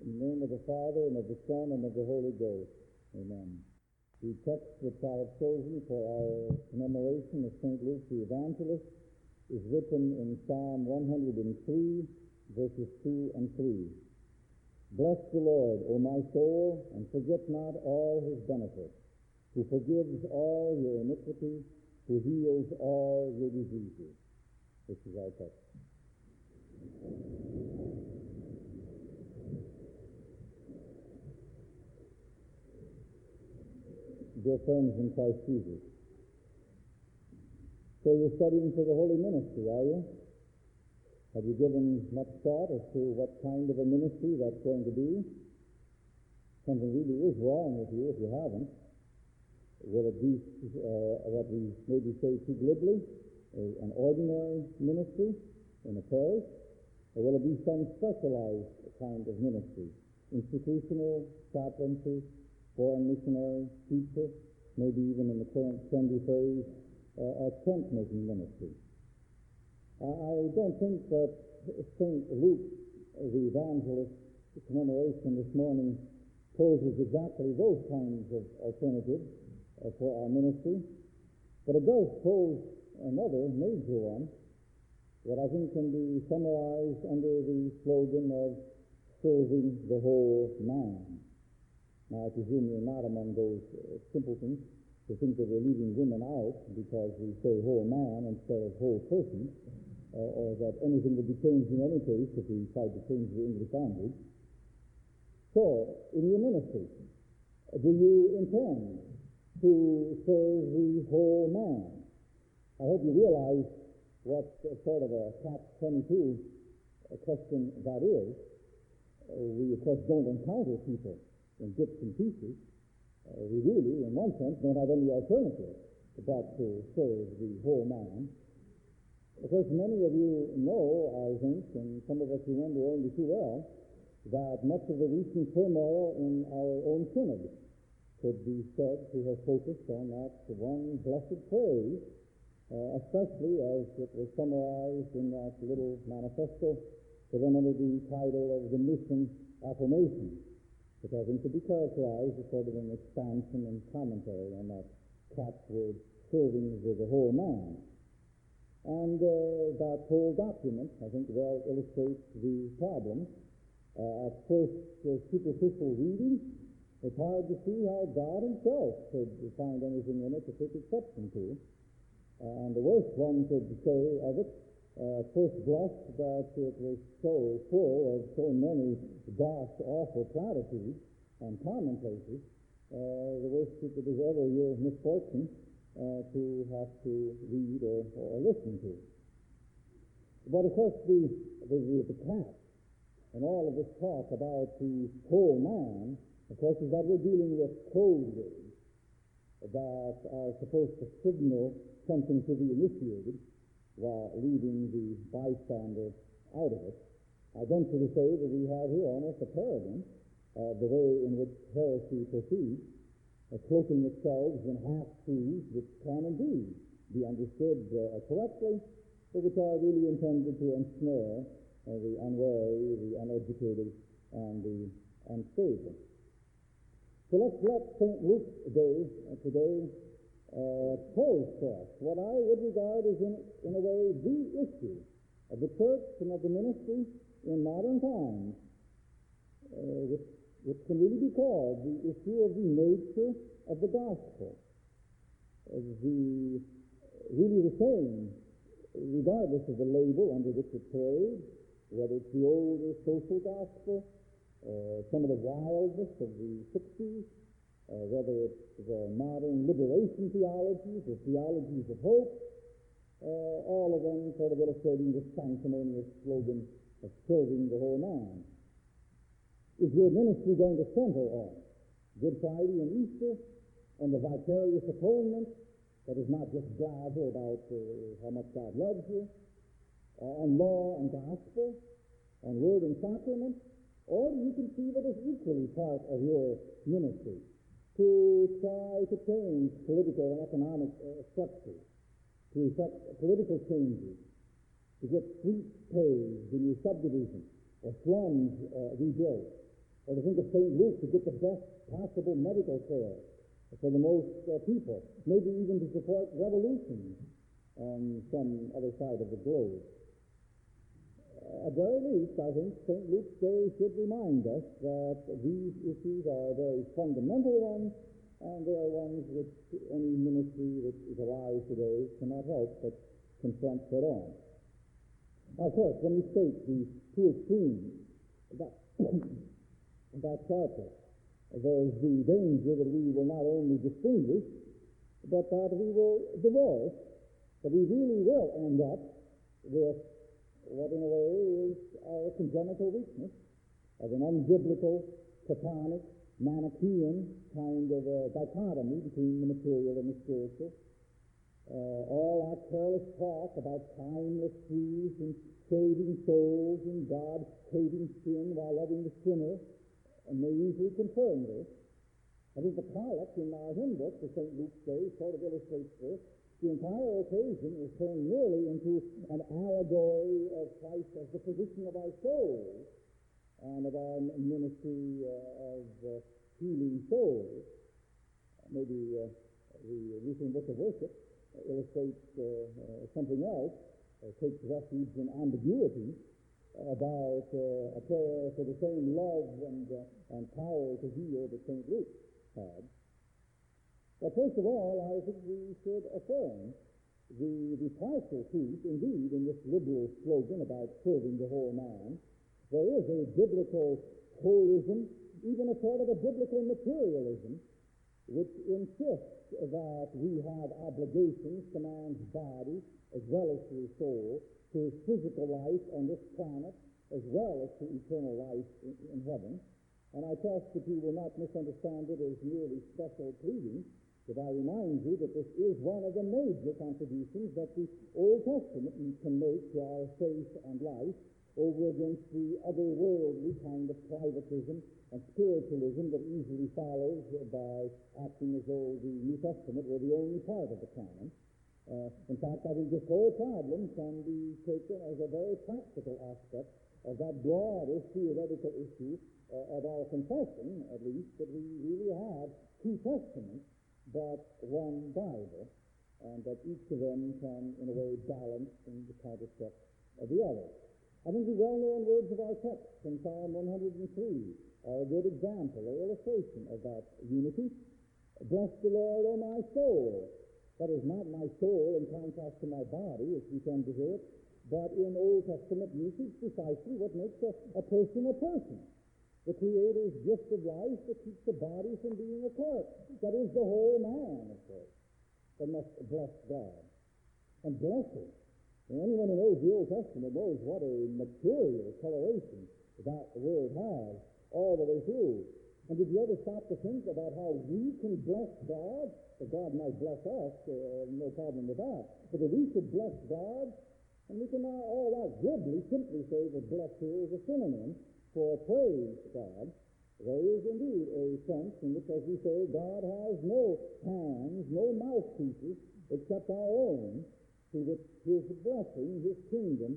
In the name of the Father, and of the Son, and of the Holy Ghost. Amen. The text which I have chosen for our commemoration of St. Luke the Evangelist is written in Psalm 103, verses 2 and 3. Bless the Lord, O my soul, and forget not all his benefits, who forgives all your iniquity, who heals all your diseases. This is our text. Dear friends in Christ Jesus, so you're studying for the holy ministry, are you? Have you given much thought as to what kind of a ministry that's going to be? Something really is wrong with you if you haven't. Will it be what we maybe say too glibly, an ordinary ministry in a parish? Or will it be some specialized kind of ministry, institutional, chaplaincy, foreign missionary, teacher, maybe even in the current trendy phrase, a tent-making ministry? I don't think that St. Luke, the evangelist, commemoration this morning poses exactly those kinds of alternatives for our ministry, but it does pose another major one that I think can be summarized under the slogan of serving the whole man. Now, I presume you're not among those simpletons who think that we're leaving women out because we say whole man instead of whole person, or that anything would be changed in any case if we tried to change the English language. So, in your ministry, do you intend to serve the whole man? I hope you realize what sort of a catch-22 question that is. We, of course, don't encounter people in bits and pieces. We really, in one sense, don't have any alternative but to serve the whole man. Of course, many of you know, I think, and some of us remember only too well, that much of the recent turmoil in our own synod could be said to have focused on that one blessed phrase, especially as it was summarized in that little manifesto given under the title of the Mission Affirmation, which I think could be characterized as sort of an expansion and commentary on that catchword, serving the whole man. And that whole document, I think, well illustrates the problem. At first superficial reading, it's hard to see how God himself could find anything in it to take exception to. And the worst one could say of it, first blush, that it was so full of so many gosh awful platitudes and commonplaces, the worst it was ever your misfortune to have to read or listen to. But of course the catch and all of this talk about the whole man, of course, is that we're dealing with code words that are supposed to signal something to the initiated, while leaving the bystander out of it. I venture to say that we have here almost a paradigm of the way in which heresy proceeds, cloaking itself in half-truths which can indeed be understood correctly, but which are really intended to ensnare the unwary, the uneducated, and the unstable. So let's let St. Luke's day today pose for us what I would regard as, in a way, the issue of the church and of the ministry in modern times, which can really be called the issue of the nature of the gospel. Really the same, regardless of the label under which it parades, whether it's the older social gospel, some of the wildness of the 60s, whether it's the modern liberation theologies or theologies of hope, all of them sort of illustrating this sanctimonious slogan of serving the whole man. Is your ministry going to center on Good Friday and Easter, on the vicarious atonement that is not just blather about how much God loves you, on law and gospel, on word and sacrament, or do you conceive it as equally part of your ministry to try to change political and economic structures, to effect political changes, to get streets paved in your subdivision, or slums rebuilt, or to think of St. Luke to get the best possible medical care for the most people, maybe even to support revolutions on some other side of the globe. At very least, I think St. Luke's Day should remind us that these issues are very fundamental ones, and they are ones which any ministry that is alive today cannot help but confront head on. Now, of course, when we state the two extremes, that sharply, there's the danger that we will not only distinguish, but that we will divorce, that we really will end up with what in a way is our congenital weakness of an unbiblical, Platonic, Manichaean kind of a dichotomy between the material and the spiritual. All our careless talk about timeless truths and saving souls and God hating sin while loving the sinner, and may easily confirm this. I think the collect in our hymn book for St. Luke's Day sort of illustrates this. The entire occasion is turned nearly into an allegory of Christ as the physician of our souls and of our ministry of healing souls. Maybe the Lutheran Book of Worship illustrates something else, takes refuge in ambiguity about a prayer for the same love and power to heal that St. Luke had. Well, first of all, I think we should affirm the partial truth, indeed, in this liberal slogan about serving the whole man. There is a biblical holism, even a sort of a biblical materialism, which insists that we have obligations to man's body as well as to his soul, to his physical life on this planet as well as to eternal life in heaven. And I trust that you will not misunderstand it as merely special pleading, but I remind you that this is one of the major contributions that the Old Testament can make to our faith and life over against the otherworldly kind of privatism and spiritualism that easily follows by acting as though the New Testament were the only part of the canon. In fact, I think this whole problem can be taken as a very practical aspect of that broader theoretical issue of our confession, at least, that we really have two testaments, but one Bible, and that each of them can, in a way, balance in the counterstep of the other. I think the well-known words of our text from Psalm 103 are a good example, or illustration of that unity. Bless the Lord, O my soul. That is not my soul in contrast to my body, as we tend to hear it, but in Old Testament usage, precisely what makes a person a person. The Creator's gift of life that keeps the body from being a corpse. That is the whole man, of course, that must bless God. And blessing. And anyone who knows the Old Testament knows what a material coloration that word has all the way through. And did you ever stop to think about how we can bless God? That God might bless us, no problem with that. But that we should bless God, and we can now all that glibly simply say that bless here is a synonym for praise God. There is indeed a sense in which, as we say, God has no hands, no mouthpieces, except our own, to which his blessing, his kingdom,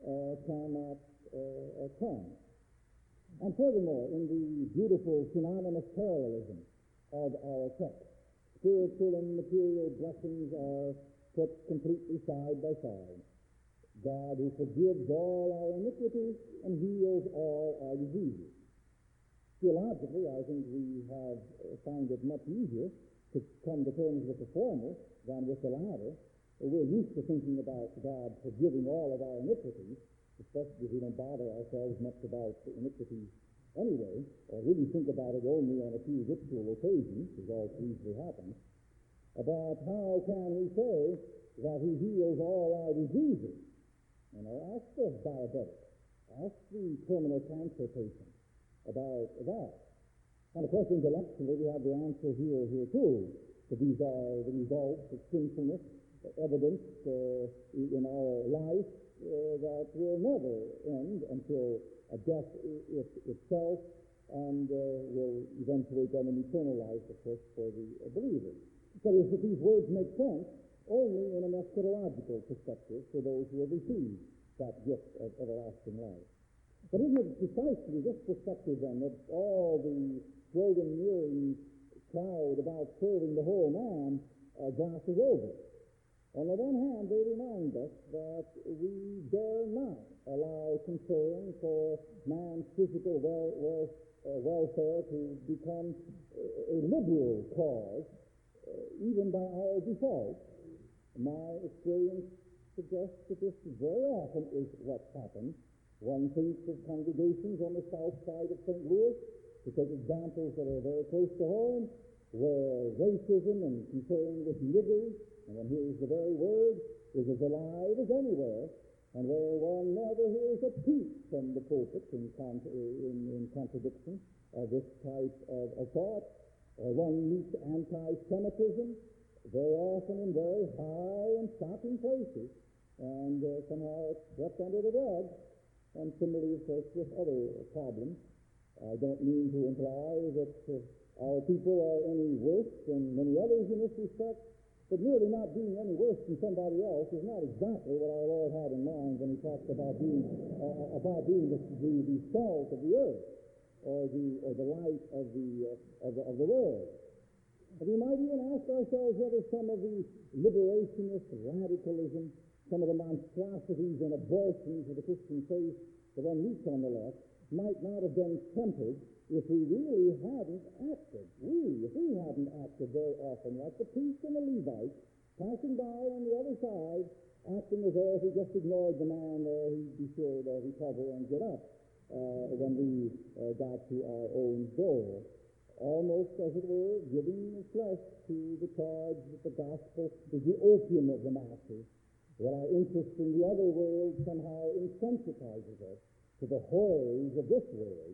cannot come. And furthermore, in the beautiful synonymous parallelism of our text, spiritual and material blessings are put completely side by side. God who forgives all our iniquities and heals all our diseases. Theologically, I think we have found it much easier to come to terms with the former than with the latter. We're used to thinking about God forgiving all of our iniquities, especially if we don't bother ourselves much about iniquities anyway, or really think about it only on a few ritual occasions, as all too easily happens. But how can we say that he heals all our diseases? You know, ask the diabetic, ask the terminal cancer patient about that. And of course, intellectually, we have the answer here too, that these are the results of sinfulness, evidenced in our life that will never end until death itself, and will eventuate then an eternal life, of course, for the believer. That is, that these words make sense only in an eschatological perspective for those who have received that gift of everlasting life. But isn't it precisely this perspective, then, that all the sloganeering crowd about serving the whole man glosses over? On the one hand, they remind us that we dare not allow concern for man's physical welfare to become a liberal cause, even by our default. My experience suggests that this very often is what happens. One thinks of congregations on the south side of St. Louis, to take examples that are very close to home, where racism and concern with niggers, and one hears the very word, is as alive as anywhere, and where one never hears a peep from the pulpit in contradiction of this type of thought, or one meets anti-Semitism very often in very high and shocking places, and somehow it's swept under the rug. And similarly, of course, with other problems. I don't mean to imply that our people are any worse than many others in this respect, but merely not being any worse than somebody else is not exactly what our Lord had in mind when he talked about being the salt of the earth, or the light of the world. And we might even ask ourselves whether some of the liberationist radicalism, some of the monstrosities and abortions of the Christian faith that one meets on the left, might not have been tempered if we really hadn't acted. If we hadn't acted very often like the priest and the Levite, passing by on the other side, acting as though if we just ignored the man there, he'd be sure to recover and get up when we got to our own door. Almost, as it were, giving flesh to the charge that the gospel is the opium of the masses, that our interest in the other world somehow insensitizes us to the horrors of this world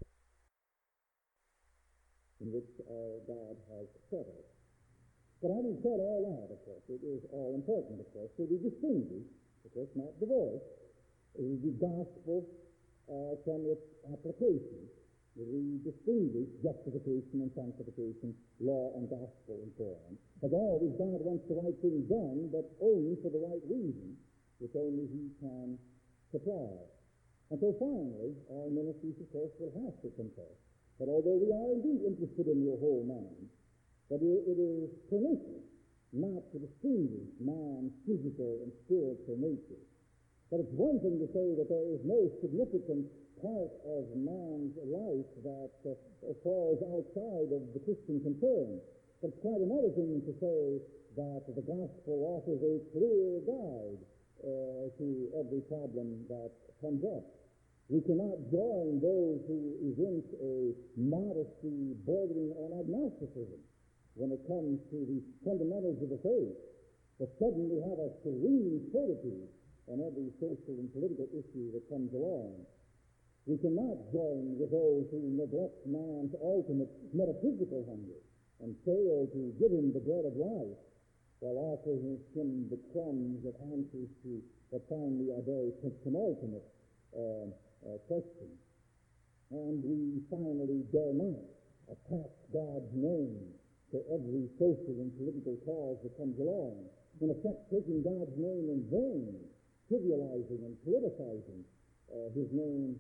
in which our God has set us. But having said all that, of course, it is all important, of course, to be distinguished, of course, not divorced, the gospel from its application. We distinguish justification and sanctification, law and gospel, and so on. As always, God wants the right thing done, but only for the right reason, which only he can supply. And so finally, our ministries, of course, will have to confess that although we are indeed interested in your whole man, that it is pernicious not to distinguish man's physical and spiritual nature. But it's one thing to say that there is no significant part of man's life that falls outside of the Christian concern. But it's quite another thing to say that the gospel offers a clear guide to every problem that comes up. We cannot join those who evince a modesty bordering on agnosticism when it comes to the fundamentals of the faith, but suddenly have a serene fortitude on every social and political issue that comes along. We cannot join with those who neglect man's ultimate metaphysical hunger and fail to give him the bread of life while offering him the crumbs that answers to what finally are very penultimate questions. And we finally dare not attach God's name to every social and political cause that comes along. In effect, taking God's name in vain, trivializing and politicizing his name,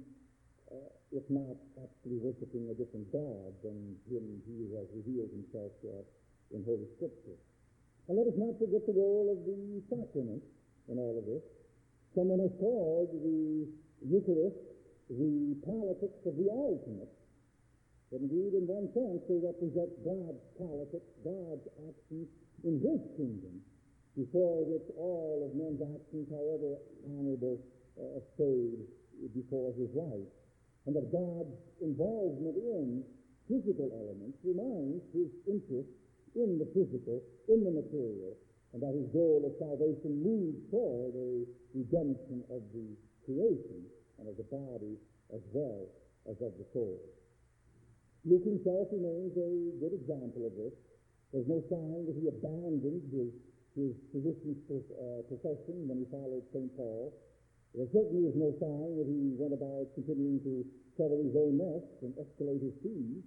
if not actually worshiping a different God than him he has revealed himself to us in Holy Scripture. And let us not forget the role of the sacrament in all of this. Someone has called the Eucharist the politics of the ultimate. But indeed, in one sense, they represent God's politics, God's actions in his kingdom, before which all of men's actions, however honorable, fade before his life. And that God's involvement in physical elements reminds his interest in the physical, in the material, and that his goal of salvation moves toward a redemption of the creation and of the body as well as of the soul. Luke himself remains a good example of this. There's no sign that he abandoned his physician's profession when he followed St. Paul. There certainly is no sign that he went about continuing to cover his own nest and escalate his fees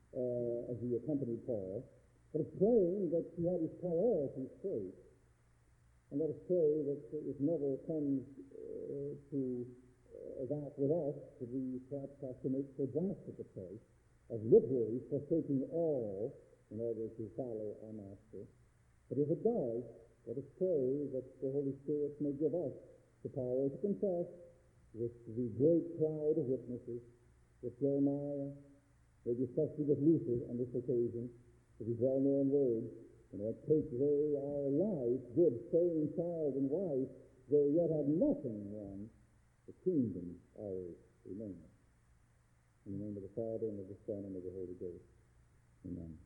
as he accompanied Paul. But it's plain that he had his priorities straight. And let us pray that it never comes to that with us, we perhaps have to make so drastic a choice of literally forsaking all in order to follow our Master. But if it does, let us pray that the Holy Spirit may give us the power to confess with the great cloud of witnesses, with Jeremiah, maybe especially with Luther on this occasion, with his well-known words, take they our life, good, staying child and wife, they yet have nothing wrong, the kingdom ours remaineth. In the name of the Father, and of the Son, and of the Holy Ghost. Amen.